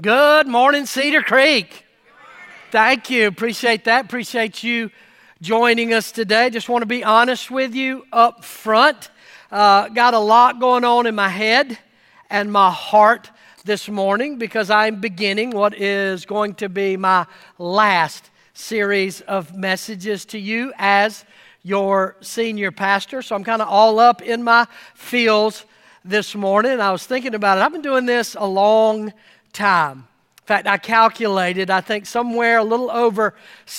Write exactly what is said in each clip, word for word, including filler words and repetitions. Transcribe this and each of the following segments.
Good morning, Cedar Creek. Thank you. Appreciate that. Appreciate you joining us today. Just want to be honest with you up front. Uh, got a lot going on in my head and my heart this morning because I'm beginning what is going to be my last series of messages to you as your senior pastor. So I'm kind of all up in my feels this morning. I was thinking about it. I've been doing this a long time. In fact, I calculated, I think somewhere a little over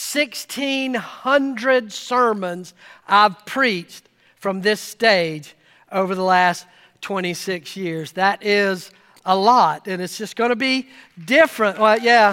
sixteen hundred sermons I've preached from this stage over the last twenty-six years. That is a lot, and it's just going to be different. Well, yeah,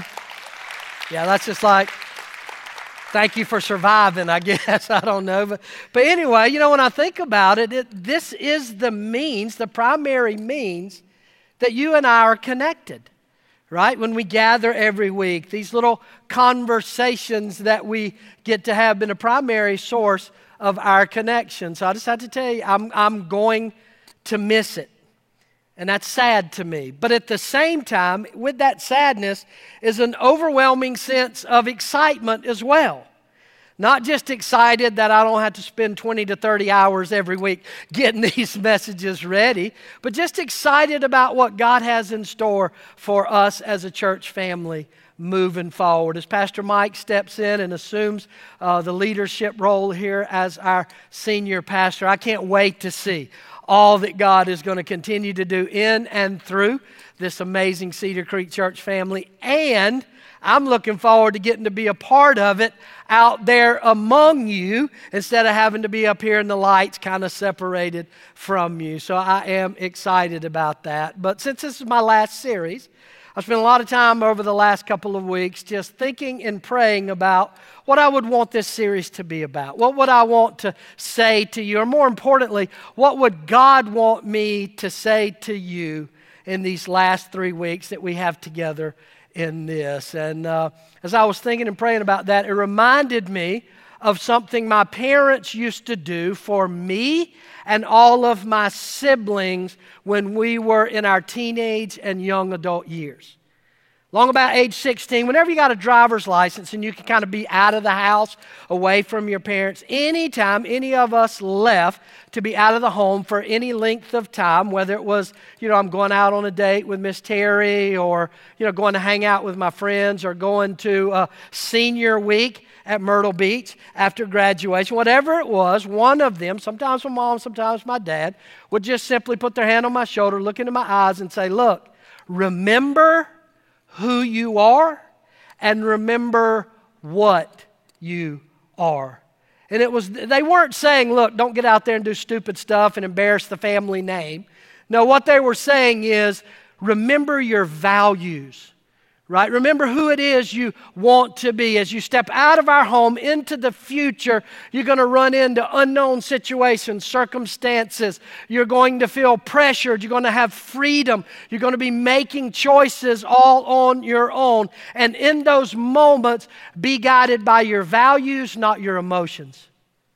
yeah, that's just like, thank you for surviving, I guess. I don't know. But, but anyway, you know, when I think about it, it, this is the means, the primary means that you and I are connected. Right? When we gather every week, these little conversations that we get to have been a primary source of our connection. So I just have to tell you, I'm, I'm going to miss it. And that's sad to me. But at the same time, with that sadness is an overwhelming sense of excitement as well. Not just excited that I don't have to spend twenty to thirty hours every week getting these messages ready, but just excited about what God has in store for us as a church family moving forward. As Pastor Mike steps in and assumes uh, the leadership role here as our senior pastor, I can't wait to see all that God is going to continue to do in and through this amazing Cedar Creek Church family, and I'm looking forward to getting to be a part of it out there among you instead of having to be up here in the lights kind of separated from you. So I am excited about that. But since this is my last series, I've spent a lot of time over the last couple of weeks just thinking and praying about what I would want this series to be about. What would I want to say to you? Or more importantly, what would God want me to say to you in these last three weeks that we have together in this? And uh, as I was thinking and praying about that, it reminded me of something my parents used to do for me and all of my siblings when we were in our teenage and young adult years. Long about age sixteen, whenever you got a driver's license and you can kind of be out of the house, away from your parents, anytime any of us left to be out of the home for any length of time, whether it was, you know, I'm going out on a date with Miss Terry, or, you know, going to hang out with my friends, or going to uh, senior week at Myrtle Beach after graduation, whatever it was, one of them, sometimes my mom, sometimes my dad, would just simply put their hand on my shoulder, look into my eyes and say, look, remember who you are and remember what you are. And it was, they weren't saying, look, don't get out there and do stupid stuff and embarrass the family name. No, what they were saying is, remember your values, right? Remember who it is you want to be. As you step out of our home into the future, you're going to run into unknown situations, circumstances. You're going to feel pressured. You're going to have freedom. You're going to be making choices all on your own. And in those moments, be guided by your values, not your emotions.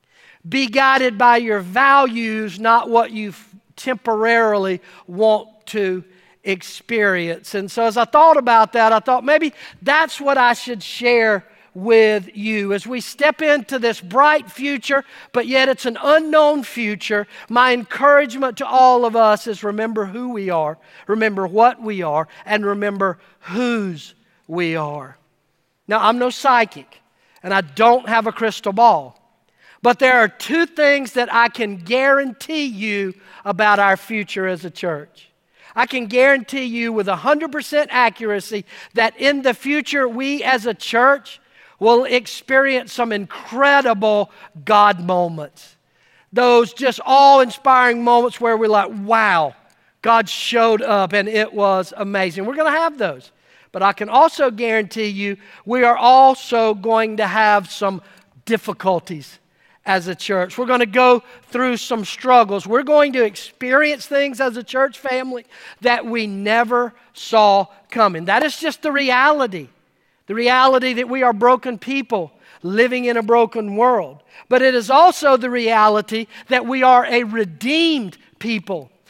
Be guided by your values, not what you temporarily want to experience. And so as I thought about that, I thought maybe that's what I should share with you as we step into this bright future, but yet it's an unknown future. My encouragement to all of us is remember who we are, remember what we are, and remember whose we are. Now, I'm no psychic, and I don't have a crystal ball, but there are two things that I can guarantee you about our future as a church. I can guarantee you with one hundred percent accuracy that in the future, we as a church will experience some incredible God moments. Those just awe-inspiring moments where we're like, wow, God showed up and it was amazing. We're going to have those. But I can also guarantee you we are also going to have some difficulties as a church. We're going to go through some struggles. We're going to experience things as a church family that we never saw coming. That is just the reality. The reality that we are broken people living in a broken world. But it is also the reality that we are a redeemed people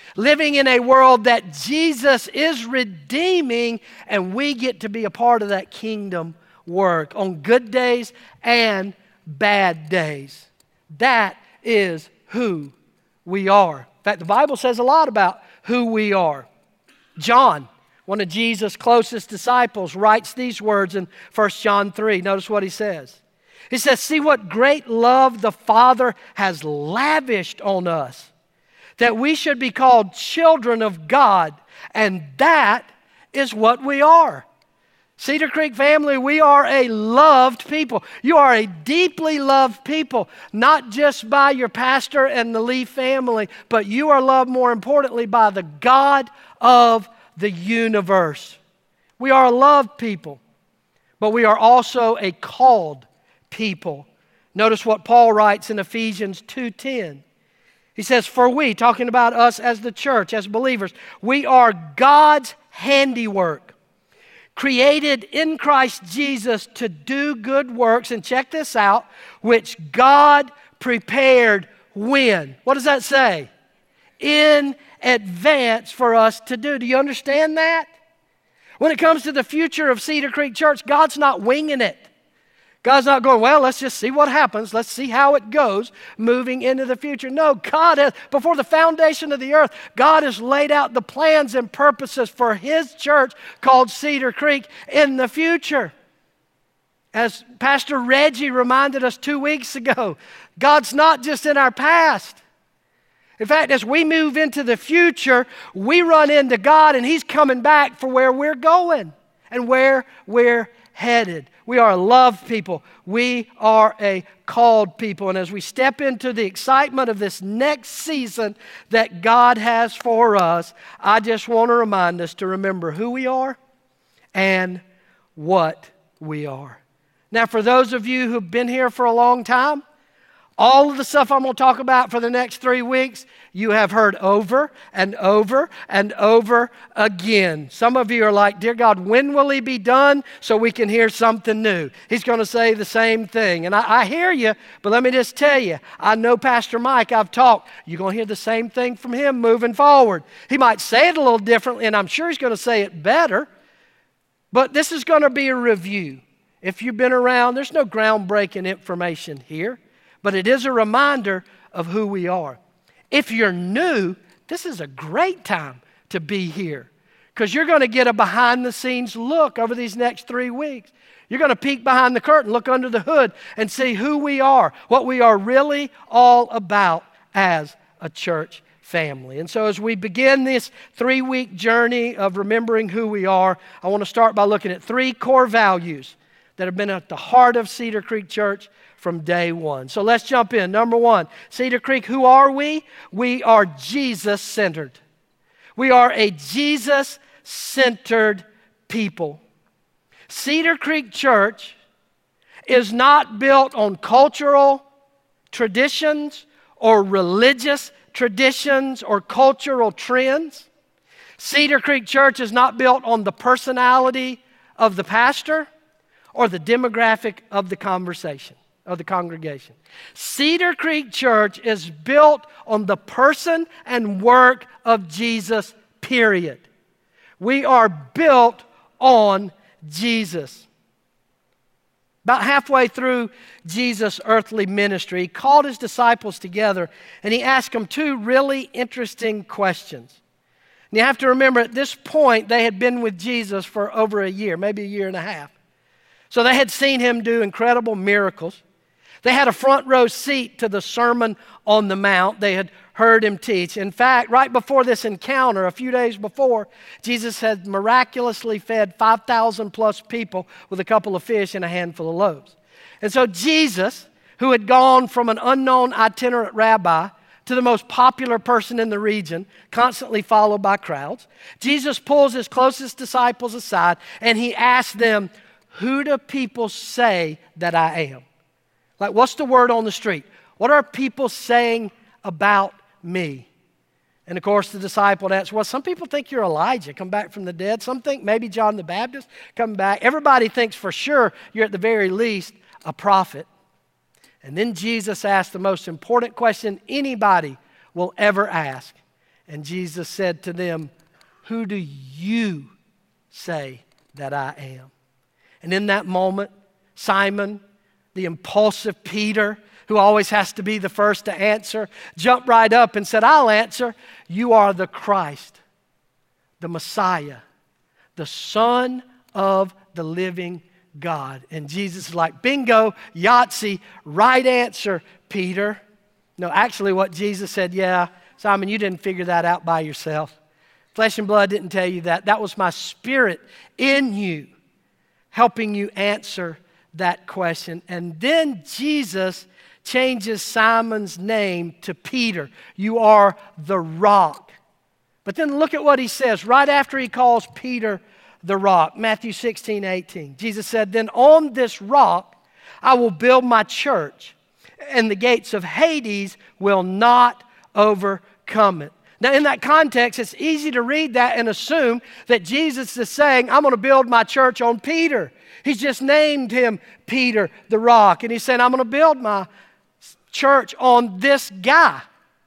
living in a world that Jesus is redeeming, and we get to be a part of that kingdom work on good days and bad days. That is who we are. In fact, the Bible says a lot about who we are. John, one of Jesus' closest disciples, writes these words in First John three. Notice what he says. He says, "See what great love the Father has lavished on us, that we should be called children of God, and that is what we are." Cedar Creek family, we are a loved people. You are a deeply loved people, not just by your pastor and the Lee family, but you are loved more importantly by the God of the universe. We are a loved people, but we are also a called people. Notice what Paul writes in Ephesians two ten. He says, "For we," talking about us as the church, as believers, "we are God's handiwork, created in Christ Jesus to do good works," and check this out, "which God prepared when?" What does that say? In advance for us to do. Do you understand that? When it comes to the future of Cedar Creek Church, God's not winging it. God's not going, well, let's just see what happens. Let's see how it goes moving into the future. No, God has, before the foundation of the earth, God has laid out the plans and purposes for His church called Cedar Creek in the future. As Pastor Reggie reminded us two weeks ago, God's not just in our past. In fact, as we move into the future, we run into God and He's coming back for where we're going and where we're headed. We are a loved people. We are a called people. And as we step into the excitement of this next season that God has for us, I just want to remind us to remember who we are and what we are. Now, for those of you who've been here for a long time, all of the stuff I'm going to talk about for the next three weeks, you have heard over and over and over again. Some of you are like, dear God, when will He be done so we can hear something new? He's going to say the same thing. And I, I hear you, but let me just tell you, I know Pastor Mike, I've talked. You're going to hear the same thing from him moving forward. He might say it a little differently, and I'm sure he's going to say it better. But this is going to be a review. If you've been around, there's no groundbreaking information here. But it is a reminder of who we are. If you're new, this is a great time to be here because you're going to get a behind-the-scenes look over these next three weeks. You're going to peek behind the curtain, look under the hood, and see who we are, what we are really all about as a church family. And so as we begin this three-week journey of remembering who we are, I want to start by looking at three core values that have been at the heart of Cedar Creek Church from day one. So let's jump in. Number one, Cedar Creek, who are we? We are Jesus-centered. We are a Jesus-centered people. Cedar Creek Church is not built on cultural traditions or religious traditions or cultural trends. Cedar Creek Church is not built on the personality of the pastor or the demographic of the conversation. Of the congregation. Cedar Creek Church is built on the person and work of Jesus, period. We are built on Jesus. About halfway through Jesus' earthly ministry, He called His disciples together and He asked them two really interesting questions. And you have to remember at this point they had been with Jesus for over a year, maybe a year and a half. So they had seen Him do incredible miracles. They had a front row seat to the Sermon on the Mount. They had heard Him teach. In fact, right before this encounter, a few days before, Jesus had miraculously fed five thousand plus people with a couple of fish and a handful of loaves. And so Jesus, who had gone from an unknown itinerant rabbi to the most popular person in the region, constantly followed by crowds, Jesus pulls His closest disciples aside and He asks them, "Who do people say that I am?" Like, what's the word on the street? What are people saying about me? And of course, the disciple asks, well, some people think you're Elijah, come back from the dead. Some think maybe John the Baptist, come back. Everybody thinks for sure you're at the very least a prophet. And then Jesus asked the most important question anybody will ever ask. And Jesus said to them, "Who do you say that I am?" And in that moment, Simon, the impulsive Peter, who always has to be the first to answer, jumped right up and said, "I'll answer. You are the Christ, the Messiah, the Son of the living God." And Jesus is like, bingo, Yahtzee, right answer, Peter. No, actually what Jesus said, yeah, Simon, you didn't figure that out by yourself. Flesh and blood didn't tell you that. That was my Spirit in you, helping you answer that question. And then Jesus changes Simon's name to Peter. You are the rock. But then look at what he says right after he calls Peter the rock. Matthew sixteen, eighteen. Jesus said, "Then on this rock I will build my church, and the gates of Hades will not overcome it." Now, in that context, it's easy to read that and assume that Jesus is saying, "I'm going to build my church on Peter." He's just named him Peter the rock. And he's saying, "I'm going to build my church on this guy."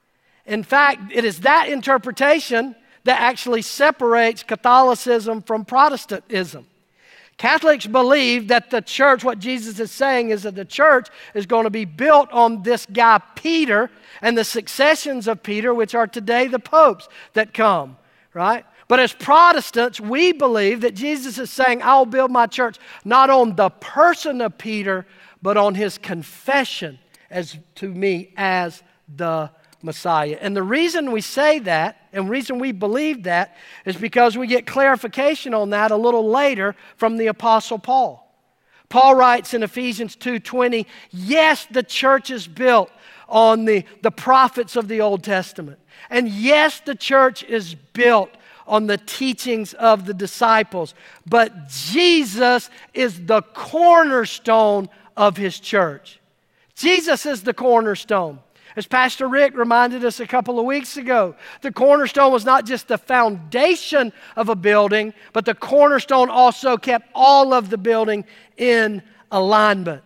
In fact, it is that interpretation that actually separates Catholicism from Protestantism. Catholics believe that the church, what Jesus is saying is that the church is going to be built on this guy Peter and the successions of Peter, which are today the popes that come, right? But as Protestants, we believe that Jesus is saying, "I'll build my church not on the person of Peter, but on his confession as to me as the Messiah." And the reason we say that, and the reason we believe that, is because we get clarification on that a little later from the Apostle Paul. Paul writes in Ephesians two twenty, yes, the church is built on the, the prophets of the Old Testament. And yes, the church is built on the teachings of the disciples. But Jesus is the cornerstone of his church. Jesus is the cornerstone. As Pastor Rick reminded us a couple of weeks ago, the cornerstone was not just the foundation of a building, but the cornerstone also kept all of the building in alignment.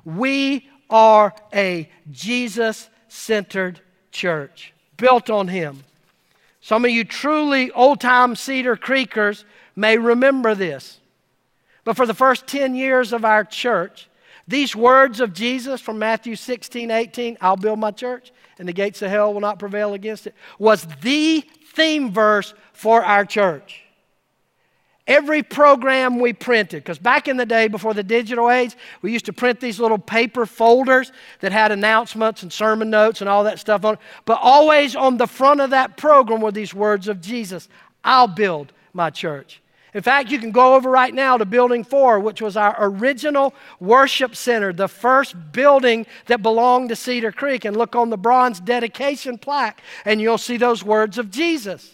We are a Jesus-centered church, built on him. Some of you truly old-time Cedar Creekers may remember this. But for the first ten years of our church, these words of Jesus from Matthew sixteen, eighteen, "I'll build my church, and the gates of hell will not prevail against it," was the theme verse for our church. Every program we printed, because back in the day before the digital age, we used to print these little paper folders that had announcements and sermon notes and all that stuff on it. But always on the front of that program were these words of Jesus, "I'll build my church." In fact, you can go over right now to Building four, which was our original worship center, the first building that belonged to Cedar Creek, and look on the bronze dedication plaque, and you'll see those words of Jesus.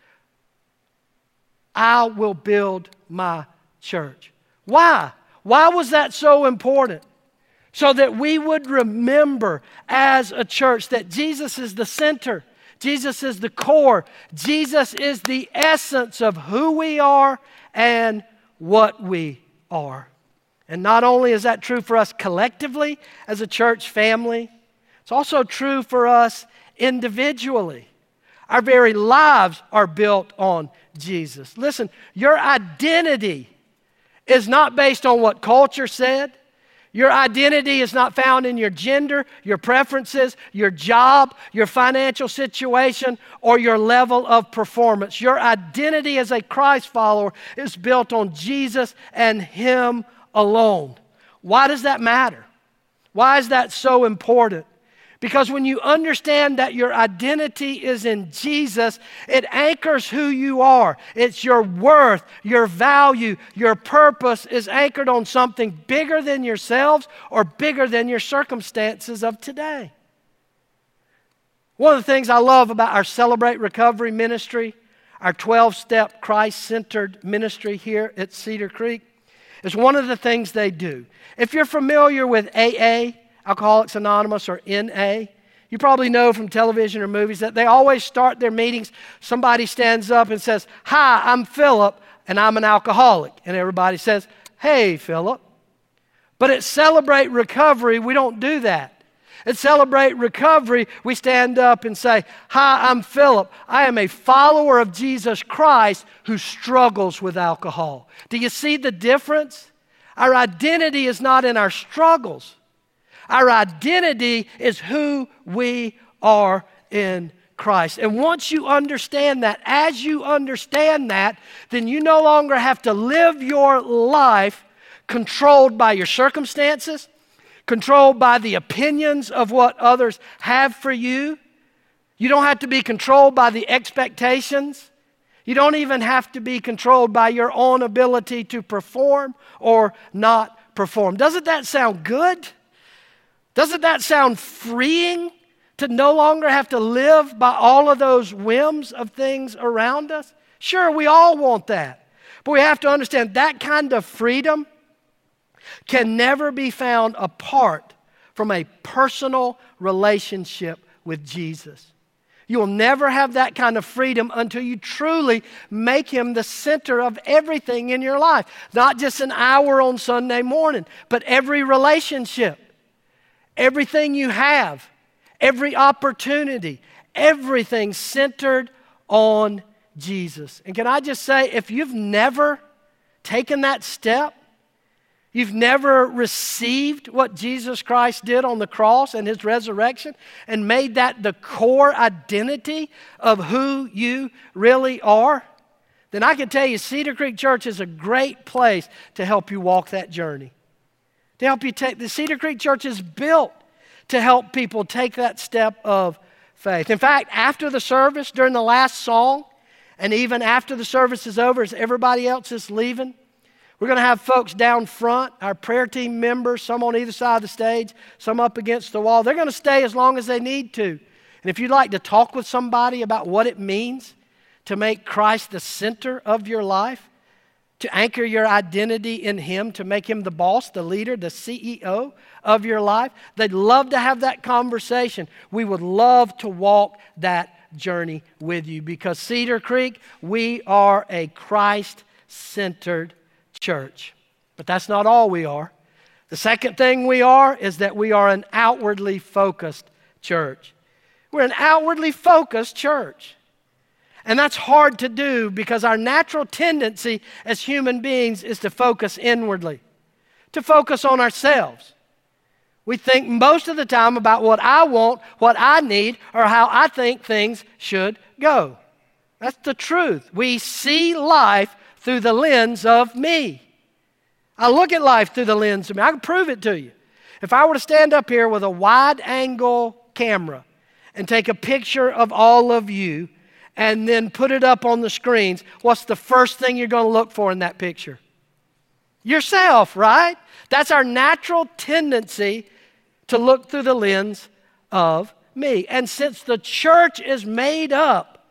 "I will build my church." Why? Why was that so important? So that we would remember as a church that Jesus is the center. Jesus is the core. Jesus is the essence of who we are and what we are. And not only is that true for us collectively as a church family, it's also true for us individually. Our very lives are built on Jesus. Listen, your identity is not based on what culture said. Your identity is not found in your gender, your preferences, your job, your financial situation, or your level of performance. Your identity as a Christ follower is built on Jesus and him alone. Why does that matter? Why is that so important? Because when you understand that your identity is in Jesus, it anchors who you are. It's your worth, your value, your purpose is anchored on something bigger than yourselves or bigger than your circumstances of today. One of the things I love about our Celebrate Recovery ministry, our twelve-step Christ-centered ministry here at Cedar Creek, is one of the things they do. If you're familiar with A A, Alcoholics Anonymous, or N A, you probably know from television or movies that they always start their meetings, somebody stands up and says, "Hi, I'm Philip, and I'm an alcoholic." And everybody says, "Hey, Philip." But at Celebrate Recovery, we don't do that. At Celebrate Recovery, we stand up and say, "Hi, I'm Philip. I am a follower of Jesus Christ who struggles with alcohol." Do you see the difference? Our identity is not in our struggles. Our identity is who we are in Christ. And once you understand that, as you understand that, then you no longer have to live your life controlled by your circumstances, controlled by the opinions of what others have for you. You don't have to be controlled by the expectations. You don't even have to be controlled by your own ability to perform or not perform. Doesn't that sound good? Doesn't that sound freeing to no longer have to live by all of those whims of things around us? Sure, we all want that. But we have to understand that kind of freedom can never be found apart from a personal relationship with Jesus. You'll never have that kind of freedom until you truly make Him the center of everything in your life. Not just an hour on Sunday morning, but every relationship, everything you have, every opportunity, everything centered on Jesus. And can I just say, if you've never taken that step, you've never received what Jesus Christ did on the cross and His resurrection and made that the core identity of who you really are, then I can tell you Cedar Creek Church is a great place to help you walk that journey. To help you take, the Cedar Creek Church is built to help people take that step of faith. In fact, after the service, during the last song, and even after the service is over, as everybody else is leaving, we're going to have folks down front, our prayer team members, some on either side of the stage, some up against the wall. They're going to stay as long as they need to. And if you'd like to talk with somebody about what it means to make Christ the center of your life, to anchor your identity in Him, to make Him the boss, the leader, the C E O of your life, they'd love to have that conversation. We would love to walk that journey with you because Cedar Creek, we are a Christ-centered church. But that's not all we are. The second thing we are is that we are an outwardly focused church. We're an outwardly focused church. And that's hard to do because our natural tendency as human beings is to focus inwardly, to focus on ourselves. We think most of the time about what I want, what I need, or how I think things should go. That's the truth. We see life through the lens of me. I look at life through the lens of me. I can prove it to you. If I were to stand up here with a wide-angle camera and take a picture of all of you and then put it up on the screens, what's the first thing you're going to look for in that picture? Yourself, right? That's our natural tendency to look through the lens of me. And since the church is made up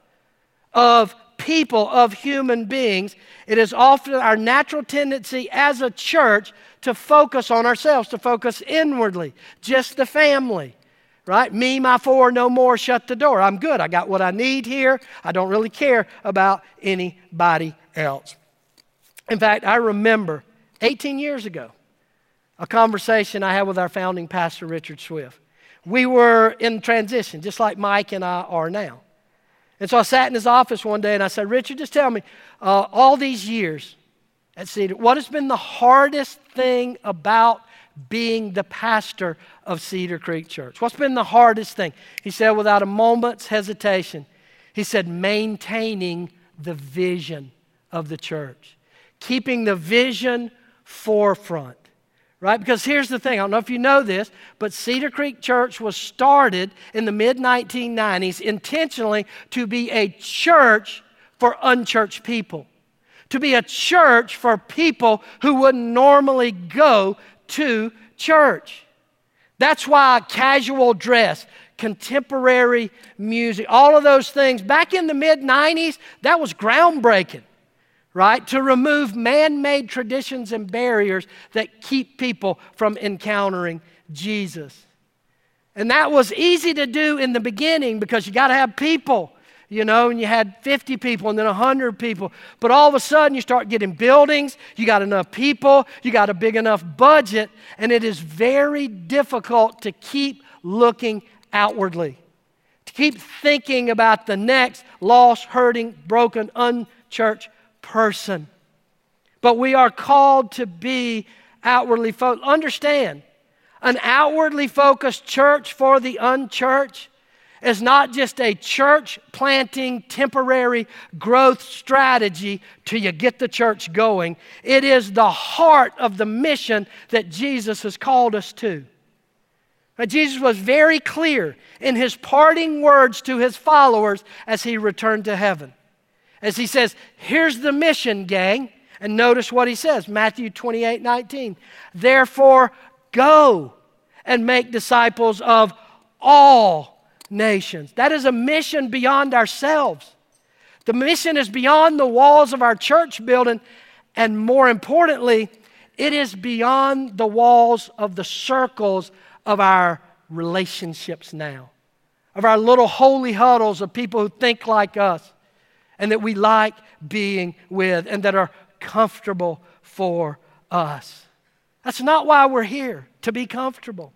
of people, of human beings, it is often our natural tendency as a church to focus on ourselves, to focus inwardly, just the family, right? Me, my four, no more, shut the door. I'm good. I got what I need here. I don't really care about anybody else. In fact, I remember eighteen years ago, a conversation I had with our founding pastor, Richard Swift. We were in transition, just like Mike and I are now. And so I sat in his office one day and I said, Richard, just tell me, uh, all these years at Cedar, what has been the hardest thing about being the pastor of Cedar Creek Church? What's been the hardest thing? He said, without a moment's hesitation, he said, maintaining the vision of the church, keeping the vision forefront. Right? Because here's the thing, I don't know if you know this, but Cedar Creek Church was started in the mid nineteen nineties intentionally to be a church for unchurched people, to be a church for people who wouldn't normally go to church. That's why casual dress, contemporary music, all of those things, back in the mid nineties, that was groundbreaking. Right? To remove man-made traditions and barriers that keep people from encountering Jesus. And that was easy to do in the beginning because you got to have people, you know, and you had fifty people and then one hundred people. But all of a sudden you start getting buildings, you got enough people, you got a big enough budget, and it is very difficult to keep looking outwardly, to keep thinking about the next lost, hurting, broken, unchurched person. But we are called to be outwardly focused. Understand, an outwardly focused church for the unchurched is not just a church planting temporary growth strategy till you get the church going. It is the heart of the mission that Jesus has called us to. Now, Jesus was very clear in his parting words to his followers as he returned to heaven. As he says, here's the mission, gang. And notice what he says, Matthew twenty-eight nineteen. Therefore, go and make disciples of all nations. That is a mission beyond ourselves. The mission is beyond the walls of our church building, and more importantly, it is beyond the walls of the circles of our relationships now, of our little holy huddles of people who think like us and that we like being with and that are comfortable for us. That's not why we're here, to be comfortable.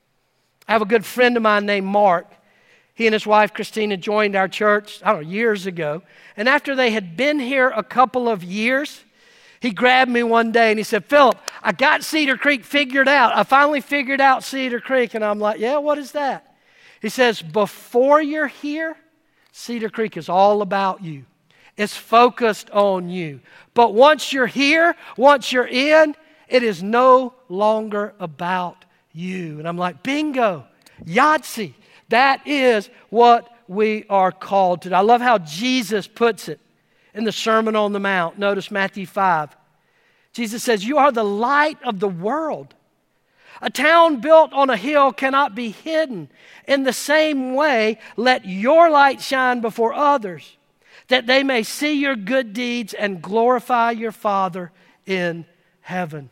I have a good friend of mine named Mark. He and his wife, Christina, joined our church, I don't know, years ago. And after they had been here a couple of years, he grabbed me one day and he said, Philip, I got Cedar Creek figured out. I finally figured out Cedar Creek. And I'm like, yeah, what is that? He says, before you're here, Cedar Creek is all about you. It's focused on you. But once you're here, once you're in, it is no longer about you. And I'm like, bingo, Yahtzee. That is what we are called to. I love how Jesus puts it in the Sermon on the Mount. Notice Matthew five. Jesus says, you are the light of the world. A town built on a hill cannot be hidden. In the same way, let your light shine before others, that they may see your good deeds and glorify your Father in heaven.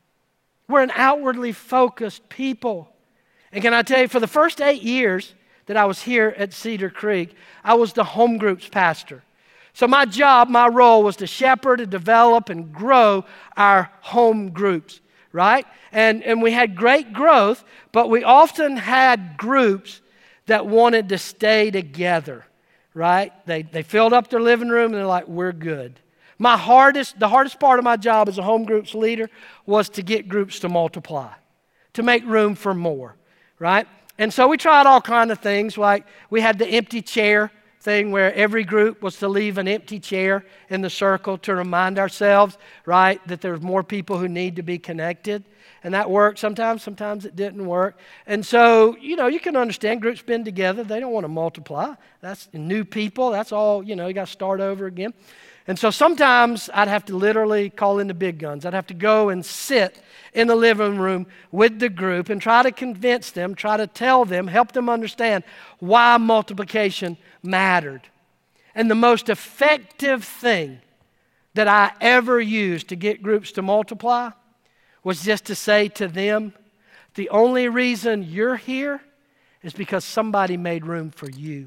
We're an outwardly focused people. And can I tell you, for the first eight years that I was here at Cedar Creek, I was the home groups pastor. So my job, my role was to shepherd and develop and grow our home groups, right? And, and we had great growth, but we often had groups that wanted to stay together, right? They, they filled up their living room and they're like, we're good. My hardest, the hardest part of my job as a home groups leader was to get groups to multiply, to make room for more. Right? And so we tried all kinds of things, like we had the empty chair thing where every group was to leave an empty chair in the circle to remind ourselves, right, that there's more people who need to be connected. And that worked sometimes, sometimes it didn't work. And so, you know, you can understand groups been together, they don't want to multiply. That's new people, that's all, you know, you got to start over again. And so sometimes I'd have to literally call in the big guns. I'd have to go and sit in the living room with the group and try to convince them, try to tell them, help them understand why multiplication mattered. And the most effective thing that I ever used to get groups to multiply was just to say to them, the only reason you're here is because somebody made room for you.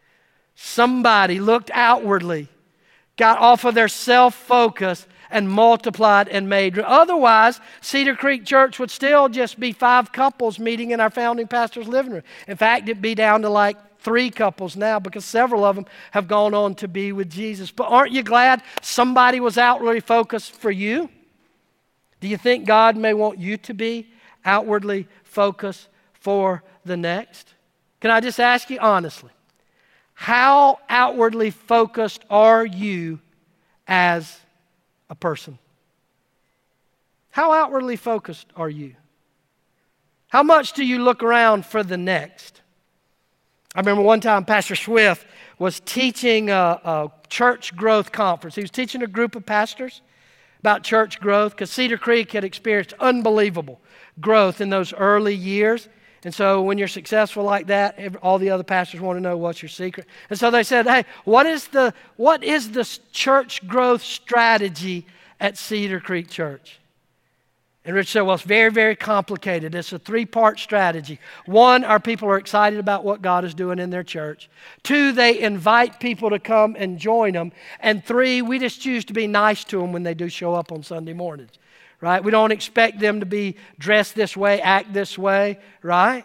Somebody looked outwardly, got off of their self-focus and multiplied and made room. Otherwise, Cedar Creek Church would still just be five couples meeting in our founding pastor's living room. In fact, it'd be down to like three couples now because several of them have gone on to be with Jesus. But aren't you glad somebody was outwardly focused for you? Do you think God may want you to be outwardly focused for the next? Can I just ask you honestly, how outwardly focused are you as a person? How outwardly focused are you? How much do you look around for the next? I remember one time Pastor Swift was teaching a, a church growth conference. He was teaching a group of pastors about church growth because Cedar Creek had experienced unbelievable growth in those early years. And so when you're successful like that, every, all the other pastors want to know what's your secret. And so they said, hey, what is the what is the church growth strategy at Cedar Creek Church? And Rich said, well, it's very, very complicated. It's a three-part strategy. One, our people are excited about what God is doing in their church. Two, they invite people to come and join them. And three, we just choose to be nice to them when they do show up on Sunday mornings. Right? We don't expect them to be dressed this way, act this way, right?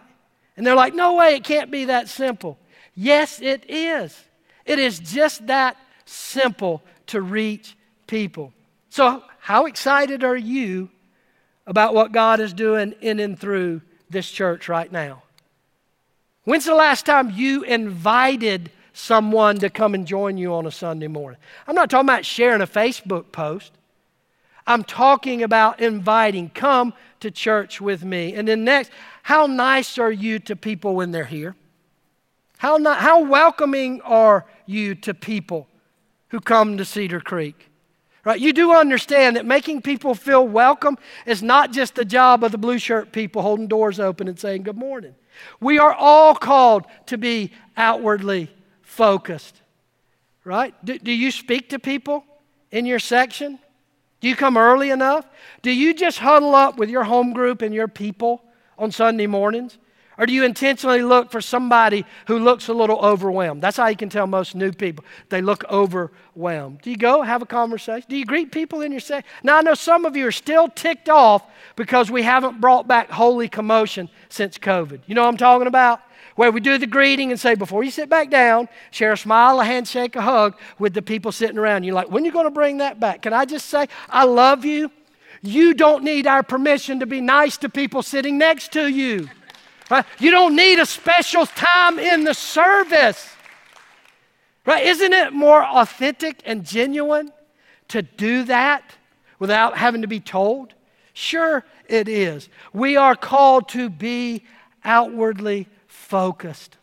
And they're like, no way, it can't be that simple. Yes, it is. It is just that simple to reach people. So how excited are you about what God is doing in and through this church right now? When's the last time you invited someone to come and join you on a Sunday morning? I'm not talking about sharing a Facebook post. I'm talking about inviting, come to church with me. And then next, how nice are you to people when they're here? How, not, how welcoming are you to people who come to Cedar Creek? Right? You do understand that making people feel welcome is not just the job of the blue shirt people holding doors open and saying good morning. We are all called to be outwardly focused. Right? Do, do you speak to people in your section? Do you come early enough? Do you just huddle up with your home group and your people on Sunday mornings? Or do you intentionally look for somebody who looks a little overwhelmed? That's how you can tell most new people. They look overwhelmed. Do you go have a conversation? Do you greet people in your section? Now, I know some of you are still ticked off because we haven't brought back holy commotion since COVID. You know what I'm talking about? Where we do the greeting and say, before you sit back down, share a smile, a handshake, a hug with the people sitting around. You're like, when are you going to bring that back? Can I just say, I love you. You don't need our permission to be nice to people sitting next to you. Right? You don't need a special time in the service. Right? Isn't it more authentic and genuine to do that without having to be told? Sure it is. We are called to be outwardly focused.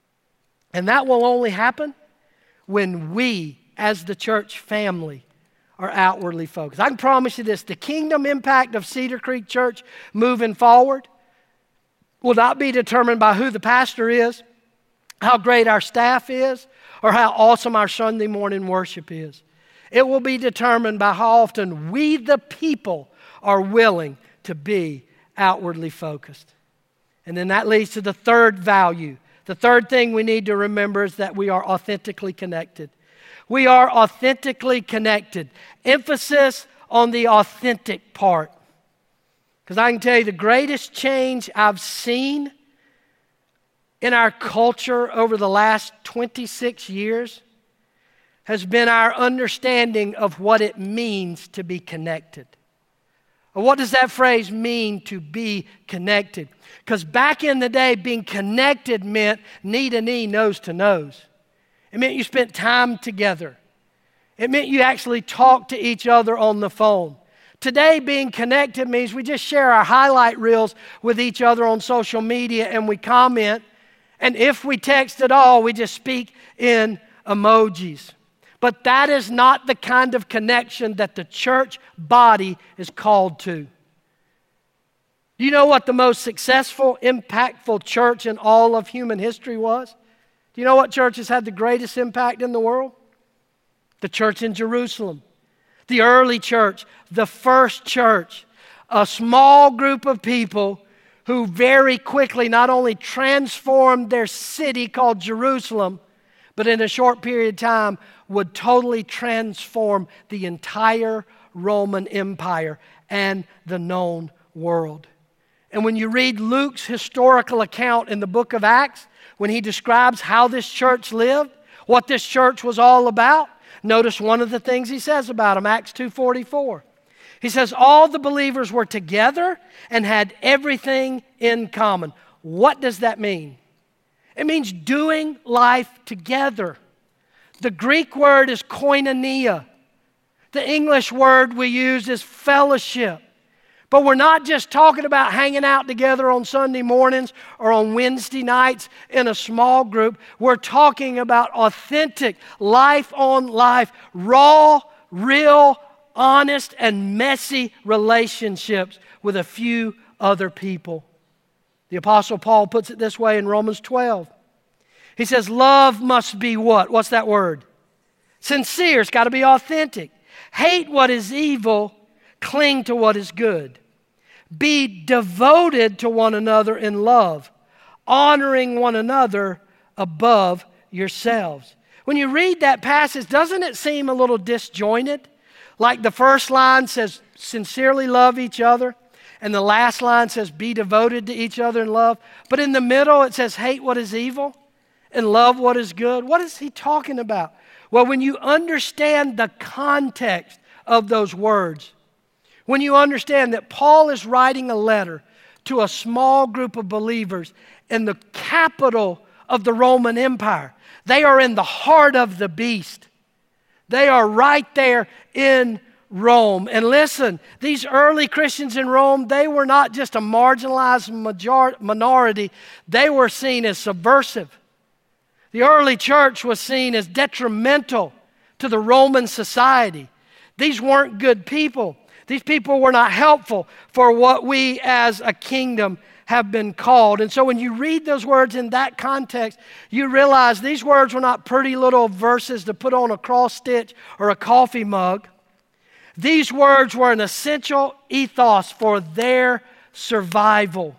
And that will only happen when we, as the church family, are outwardly focused. I can promise you this, the kingdom impact of Cedar Creek Church moving forward will not be determined by who the pastor is, how great our staff is, or how awesome our Sunday morning worship is. It will be determined by how often we, the people, are willing to be outwardly focused. And then that leads to the third value. The third thing we need to remember is that we are authentically connected. We are authentically connected. Emphasis on the authentic part. Because I can tell you the greatest change I've seen in our culture over the last twenty-six years has been our understanding of what it means to be connected. What does that phrase mean, to be connected? Because back in the day, being connected meant knee to knee, nose to nose. It meant you spent time together. It meant you actually talked to each other on the phone. Today, being connected means we just share our highlight reels with each other on social media and we comment. And if we text at all, we just speak in emojis. But that is not the kind of connection that the church body is called to. Do you know what the most successful, impactful church in all of human history was? Do you know what church has had the greatest impact in the world? The church in Jerusalem. The early church, the first church, a small group of people who very quickly not only transformed their city called Jerusalem, but in a short period of time would totally transform the entire Roman Empire and the known world. And when you read Luke's historical account in the book of Acts, when he describes how this church lived, what this church was all about, notice one of the things he says about them, Acts two forty-four. He says, all the believers were together and had everything in common. What does that mean? It means doing life together. The Greek word is koinonia. The English word we use is fellowship. But we're not just talking about hanging out together on Sunday mornings or on Wednesday nights in a small group. We're talking about authentic, life-on-life, raw, real, honest, and messy relationships with a few other people. The Apostle Paul puts it this way in Romans twelve. He says, love must be what? What's that word? Sincere. It's got to be authentic. Hate what is evil. Cling to what is good. Be devoted to one another in love, honoring one another above yourselves. When you read that passage, doesn't it seem a little disjointed? Like the first line says, sincerely love each other. And the last line says, be devoted to each other in love. But in the middle, it says, hate what is evil and love what is good. What is he talking about? Well, when you understand the context of those words, when you understand that Paul is writing a letter to a small group of believers in the capital of the Roman Empire, they are in the heart of the beast. They are right there in Rome. And listen, these early Christians in Rome, they were not just a marginalized major- minority. They were seen as subversive. The early church was seen as detrimental to the Roman society. These weren't good people. These people were not helpful for what we as a kingdom have been called. And so when you read those words in that context, you realize these words were not pretty little verses to put on a cross stitch or a coffee mug. These words were an essential ethos for their survival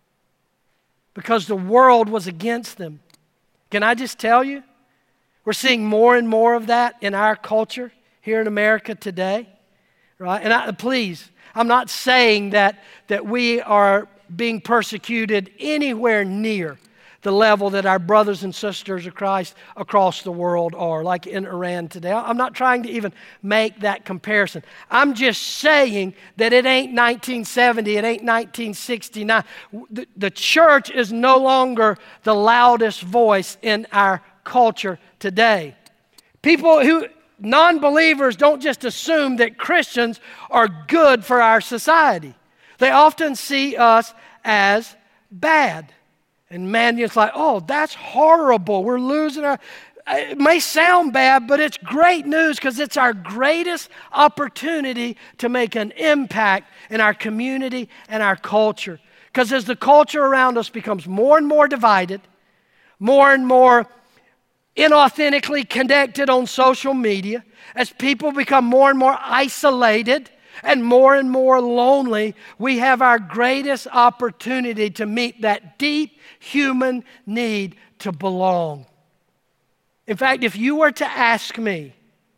because the world was against them. Can I just tell you, we're seeing more and more of that in our culture here in America today, right? And I, please, I'm not saying that, that we are being persecuted anywhere near the level that our brothers and sisters of Christ across the world are, like in Iran today. I'm not trying to even make that comparison. I'm just saying that it ain't nineteen seventy, it ain't nineteen sixty-nine. The, the church is no longer the loudest voice in our culture today. People who, non-believers, don't just assume that Christians are good for our society. They often see us as bad. And man, it's like, oh, that's horrible. We're losing our... It may sound bad, but it's great news because it's our greatest opportunity to make an impact in our community and our culture. Because as the culture around us becomes more and more divided, more and more inauthentically connected on social media, as people become more and more isolated and more and more lonely, we have our greatest opportunity to meet that deep human need to belong. In fact, if you were to ask me,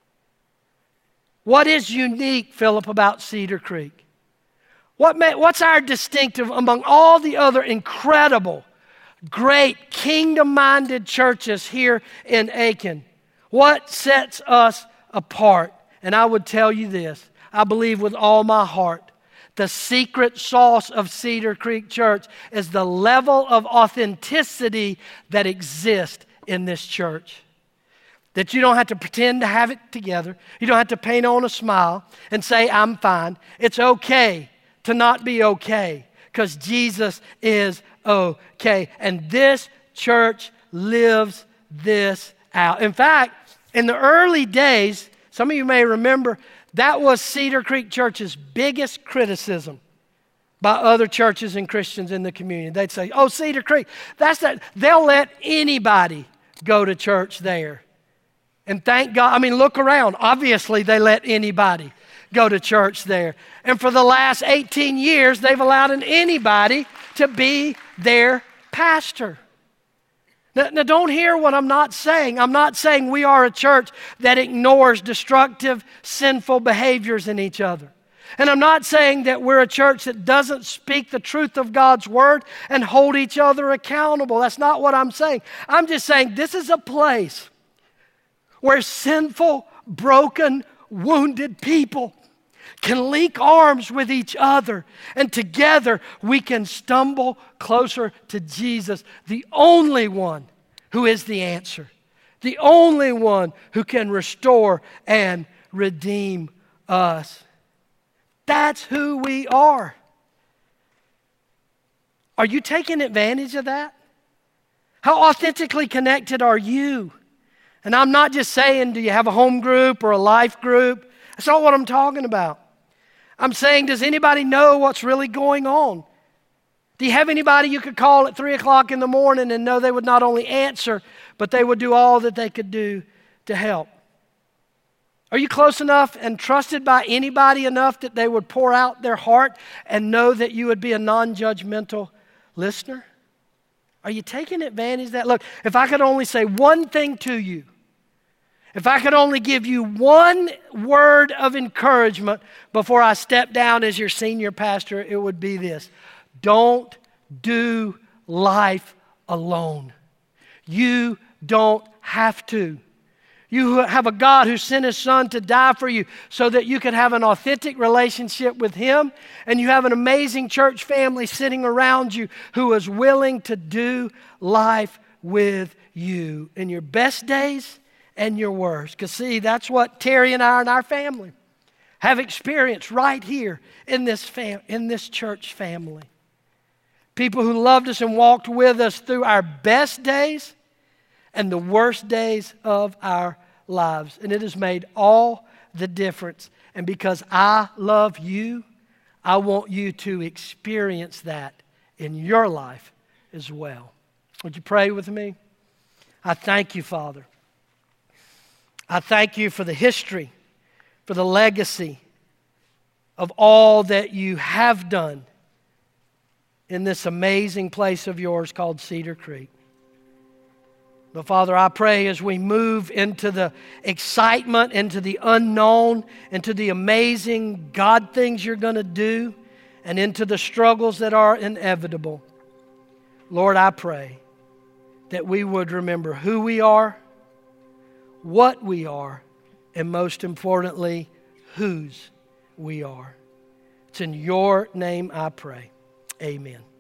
what is unique, Philip, about Cedar Creek? What may, what's our distinctive among all the other incredible, great, kingdom-minded churches here in Aiken? What sets us apart? And I would tell you this, I believe with all my heart, the secret sauce of Cedar Creek Church is the level of authenticity that exists in this church. That you don't have to pretend to have it together. You don't have to paint on a smile and say, I'm fine. It's okay to not be okay because Jesus is okay. And this church lives this out. In fact, in the early days, some of you may remember, that was Cedar Creek Church's biggest criticism by other churches and Christians in the community. They'd say, oh, Cedar Creek, that's that. They'll let anybody go to church there. And thank God, I mean, look around. Obviously, they let anybody go to church there. And for the last eighteen years, they've allowed anybody to be their pastor. Now, now, don't hear what I'm not saying. I'm not saying we are a church that ignores destructive, sinful behaviors in each other. And I'm not saying that we're a church that doesn't speak the truth of God's word and hold each other accountable. That's not what I'm saying. I'm just saying this is a place where sinful, broken, wounded people can link arms with each other, and together we can stumble closer to Jesus, the only one who is the answer, the only one who can restore and redeem us. That's who we are. Are you taking advantage of that? How authentically connected are you? And I'm not just saying, do you have a home group or a life group? That's not what I'm talking about. I'm saying, does anybody know what's really going on? Do you have anybody you could call at three o'clock in the morning and know they would not only answer, but they would do all that they could do to help? Are you close enough and trusted by anybody enough that they would pour out their heart and know that you would be a non-judgmental listener? Are you taking advantage of that? Look, if I could only say one thing to you, If I could only give you one word of encouragement before I step down as your senior pastor, it would be this: don't do life alone. You don't have to. You have a God who sent His Son to die for you so that you could have an authentic relationship with Him, and you have an amazing church family sitting around you who is willing to do life with you in your best days and your worst. Because see, that's what Terry and I and our family have experienced right here in this fam- in this church family. People who loved us and walked with us through our best days and the worst days of our lives. And it has made all the difference. And because I love you, I want you to experience that in your life as well. Would you pray with me? I thank you, Father. I thank you for the history, for the legacy of all that you have done in this amazing place of yours called Cedar Creek. But Father, I pray as we move into the excitement, into the unknown, into the amazing God things you're going to do, and into the struggles that are inevitable, Lord, I pray that we would remember who we are, what we are, and most importantly, whose we are. It's in your name I pray. Amen.